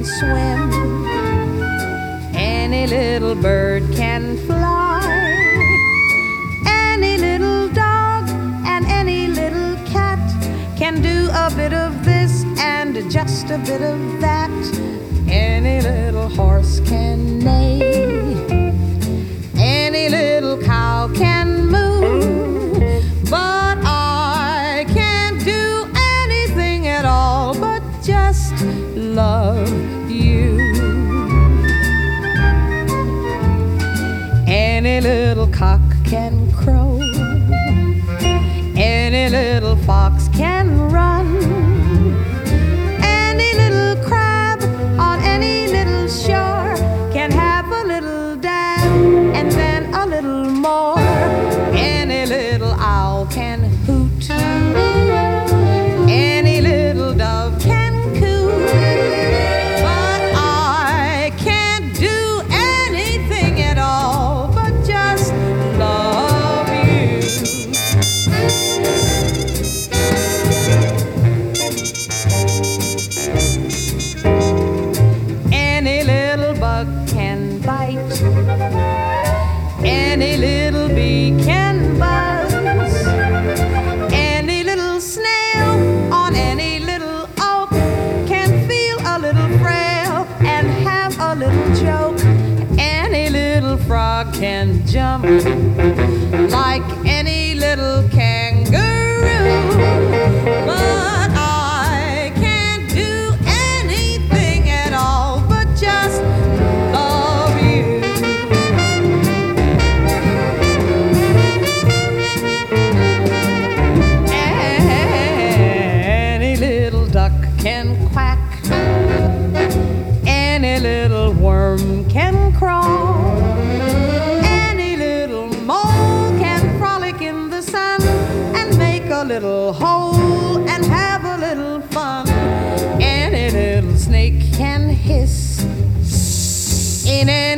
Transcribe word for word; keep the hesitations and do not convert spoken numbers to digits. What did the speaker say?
can swim, any little bird can fly, any little dog and any little cat can do a bit of this and just a bit of that. Any little horse can neigh, any little cow can moo, but I can't do anything at all but just love you. Any little cock can crow, any little fox can run, any little crab on any little shore can have a little dab and then a little more. Any little owl can hoot, any little dove can coo, but I can't do anything at all but just love you. Any little bug can bite, any little bee can buzz, any little snail on any little oak can feel a little frail and have a little joke. Any little frog can jump like any little kangaroo, but I can't do anything at all but just love you. Any little duck can quack, any little worm can crawl, any little mole can frolic in the sun and make a little hole and have a little fun. Any little snake can hiss in